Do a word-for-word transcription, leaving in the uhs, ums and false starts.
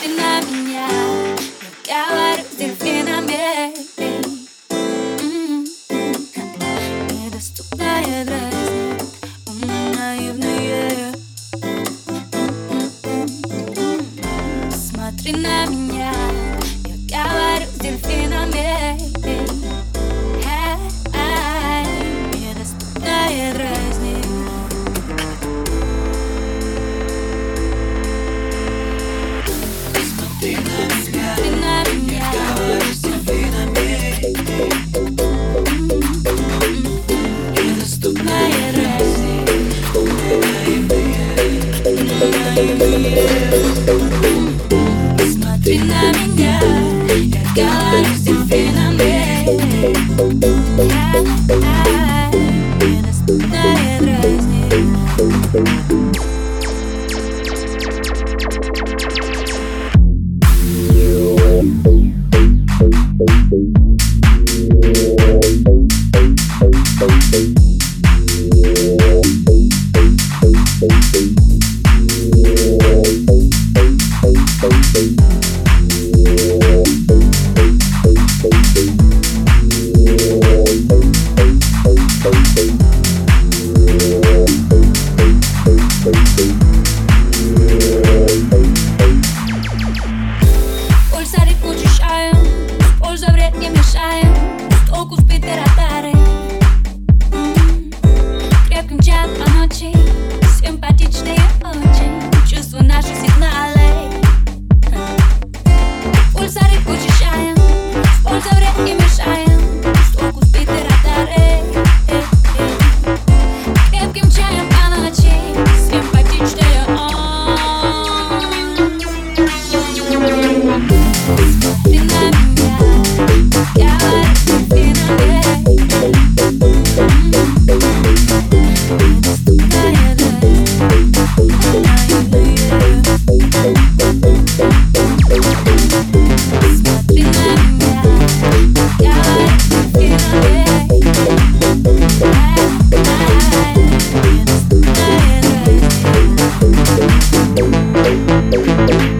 Смотри на меня, я говорю с дельфинами. Недоступная дразнит, умно наивная. Смотри на меня, я говорю с дельфинами. Недоступная дразнит. Смотри на меня, я говорю с дельфинами. Недоступная дразнит, Смотри на меня, я говорю с дельфинами. Недоступная дразнит. Пульса ритм учащаем, польза вред не мешаем. Толку спит и радары. Крепким чаем по ночи, симпатичные очень. Чувствую наши сигналы. Пульса ритм учащаем, польза вред не мешаем. Толку спит и радары. Крепким чаем по ночи, симпатичные очень. Смотри на меня, я говорю с дельфинами. Недоступная дразнит, наивная. Смотри на меня, я говорю с дельфинами. Недоступная дразнит.